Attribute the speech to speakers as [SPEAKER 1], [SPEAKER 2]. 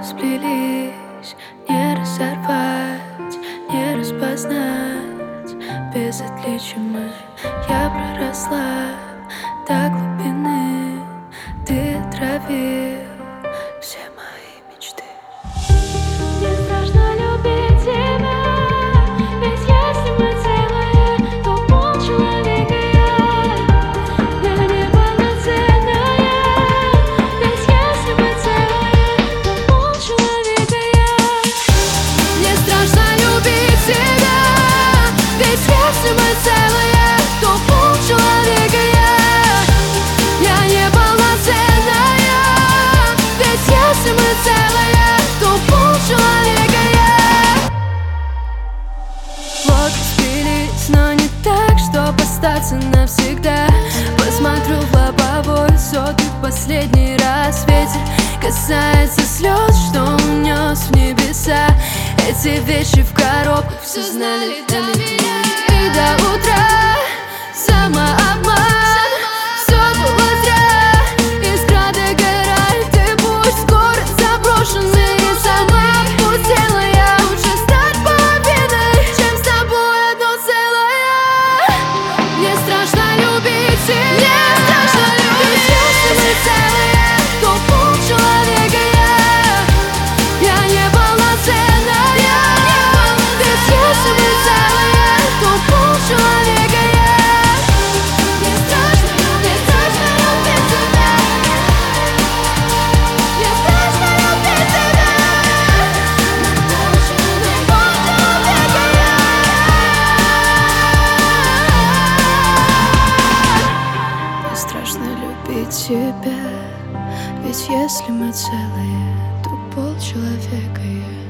[SPEAKER 1] сплелись, не разорвать, не распознать. Без отличия мы, я проросла до глубины. Ты отравил все мои мечты.
[SPEAKER 2] Мне страшно любить тебя, ведь если мы целые, то полчеловека я неполноценная. Ведь если мы целые, то полчеловека я. Мне страшно любить тебя, ведь если мы целые, то полчеловека я неполноценная. Ведь если мы целые, то полчеловека я.
[SPEAKER 1] Плохо спились, но не так, чтобы остаться навсегда. Посмотрю в лобовое сотый в последний раз. Ветер касается слез, что унес в небеса. Эти вещи в коробках все знали до меня. И до утра самообман. Все было зря, искра догорает. И пусть город заброшенный, и сама пустела я. Лучше стать половиной, чем с тобой одно целое. Мне страшно любить тебя, мне страшно любить. Ведь если мы целые, то полчеловека я неполноценная. Ведь если мы целые, то полчеловека я. Мне страшно любить тебя. Мне страшно любить тебя. Полчеловека я. Мне страшно любить тебя, ведь если мы целые, то полчеловека я.